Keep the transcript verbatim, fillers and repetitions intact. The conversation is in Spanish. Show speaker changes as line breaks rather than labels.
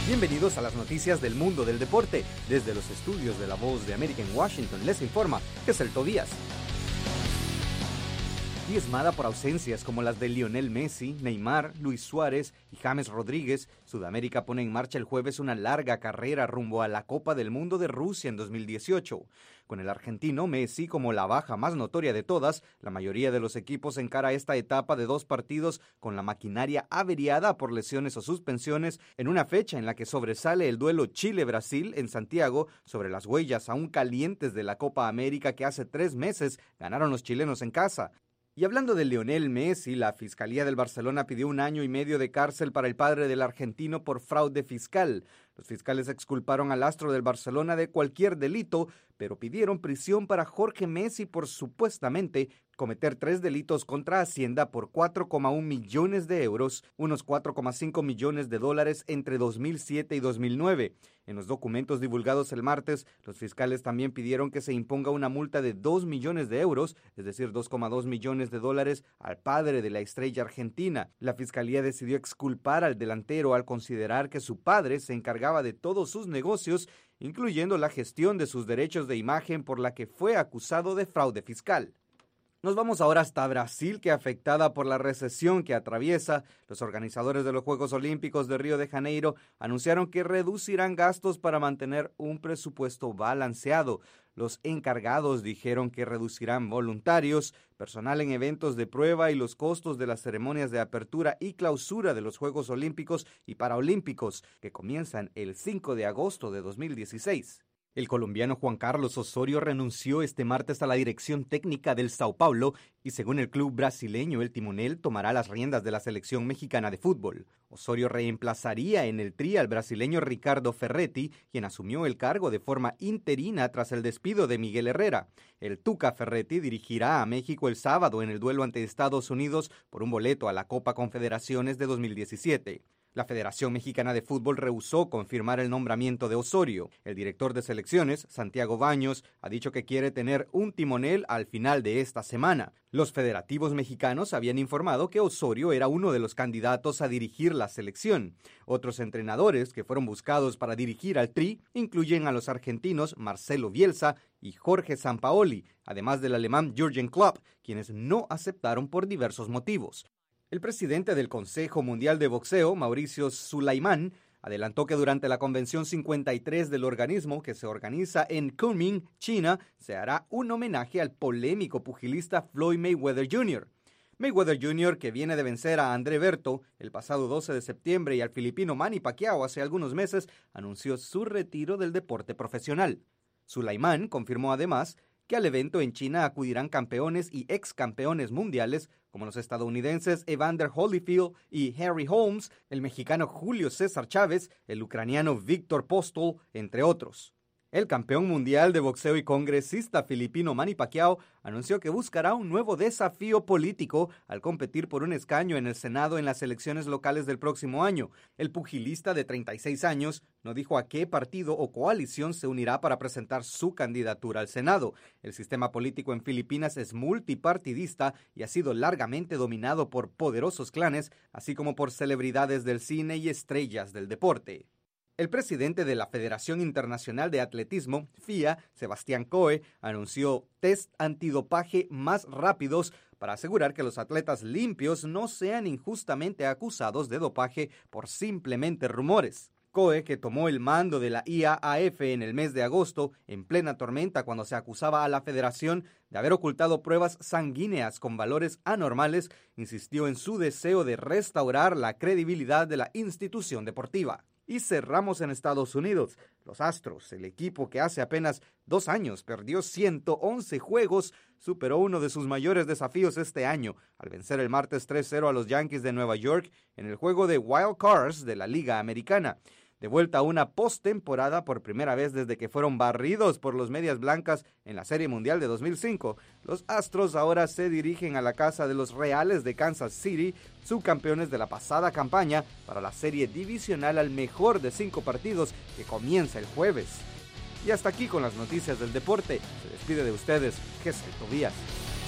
Bienvenidos a las noticias del mundo del deporte. Desde los estudios de La Voz de América en Washington les informa Geselto Díaz. Diezmada por ausencias como las de Lionel Messi, Neymar, Luis Suárez y James Rodríguez, Sudamérica pone en marcha el jueves una larga carrera rumbo a la Copa del Mundo de Rusia en dos mil dieciocho. Con el argentino Messi como la baja más notoria de todas, la mayoría de los equipos encara esta etapa de dos partidos con la maquinaria averiada por lesiones o suspensiones en una fecha en la que sobresale el duelo Chile-Brasil en Santiago sobre las huellas aún calientes de la Copa América que hace tres meses ganaron los chilenos en casa. Y hablando de Lionel Messi, la Fiscalía del Barcelona pidió un año y medio de cárcel para el padre del argentino por fraude fiscal. Los fiscales exculparon al astro del Barcelona de cualquier delito, pero pidieron prisión para Jorge Messi por supuestamente cometer tres delitos contra Hacienda por cuatro coma uno millones de euros, unos cuatro coma cinco millones de dólares entre dos mil siete y dos mil nueve. En los documentos divulgados el martes, los fiscales también pidieron que se imponga una multa de dos millones de euros, es decir, dos coma dos millones de dólares, al padre de la estrella argentina. La fiscalía decidió exculpar al delantero al considerar que su padre se encargaba de todos sus negocios, incluyendo la gestión de sus derechos de imagen por la que fue acusado de fraude fiscal. Nos vamos ahora hasta Brasil, que afectada por la recesión que atraviesa, los organizadores de los Juegos Olímpicos de Río de Janeiro anunciaron que reducirán gastos para mantener un presupuesto balanceado. Los encargados dijeron que reducirán voluntarios, personal en eventos de prueba y los costos de las ceremonias de apertura y clausura de los Juegos Olímpicos y Paralímpicos, que comienzan el cinco de agosto de dos mil dieciséis. El colombiano Juan Carlos Osorio renunció este martes a la dirección técnica del Sao Paulo y según el club brasileño, el timonel tomará las riendas de la selección mexicana de fútbol. Osorio reemplazaría en el Tri al brasileño Ricardo Ferretti, quien asumió el cargo de forma interina tras el despido de Miguel Herrera. El Tuca Ferretti dirigirá a México el sábado en el duelo ante Estados Unidos por un boleto a la Copa Confederaciones de dos mil diecisiete. La Federación Mexicana de Fútbol rehusó confirmar el nombramiento de Osorio. El director de selecciones, Santiago Baños, ha dicho que quiere tener un timonel al final de esta semana. Los federativos mexicanos habían informado que Osorio era uno de los candidatos a dirigir la selección. Otros entrenadores que fueron buscados para dirigir al Tri incluyen a los argentinos Marcelo Bielsa y Jorge Sampaoli, además del alemán Jürgen Klopp, quienes no aceptaron por diversos motivos. El presidente del Consejo Mundial de Boxeo, Mauricio Sulaimán, adelantó que durante la Convención cincuenta y tres del organismo, que se organiza en Kunming, China, se hará un homenaje al polémico pugilista Floyd Mayweather junior Mayweather junior, que viene de vencer a André Berto el pasado doce de septiembre y al filipino Manny Pacquiao hace algunos meses, anunció su retiro del deporte profesional. Sulaimán confirmó además que al evento en China acudirán campeones y ex campeones mundiales como los estadounidenses Evander Holyfield y Harry Holmes, el mexicano Julio César Chávez, el ucraniano Viktor Postol, entre otros. El campeón mundial de boxeo y congresista filipino Manny Pacquiao anunció que buscará un nuevo desafío político al competir por un escaño en el Senado en las elecciones locales del próximo año. El pugilista de treinta y seis años no dijo a qué partido o coalición se unirá para presentar su candidatura al Senado. El sistema político en Filipinas es multipartidista y ha sido largamente dominado por poderosos clanes, así como por celebridades del cine y estrellas del deporte. El presidente de la Federación Internacional de Atletismo, F I A, Sebastián Coe, anunció test antidopaje más rápidos para asegurar que los atletas limpios no sean injustamente acusados de dopaje por simplemente rumores. Coe, que tomó el mando de la I A A F en el mes de agosto, en plena tormenta cuando se acusaba a la federación de haber ocultado pruebas sanguíneas con valores anormales, insistió en su deseo de restaurar la credibilidad de la institución deportiva. Y cerramos en Estados Unidos. Los Astros, el equipo que hace apenas dos años perdió ciento once juegos, superó uno de sus mayores desafíos este año al vencer el martes tres cero a los Yankees de Nueva York en el juego de Wild Cards de la Liga Americana. De vuelta a una postemporada por primera vez desde que fueron barridos por los Medias Blancas en la Serie Mundial de dos mil cinco, los Astros ahora se dirigen a la casa de los Reales de Kansas City, subcampeones de la pasada campaña, para la serie divisional al mejor de cinco partidos que comienza el jueves. Y hasta aquí con las noticias del deporte. Se despide de ustedes, Geselto Díaz.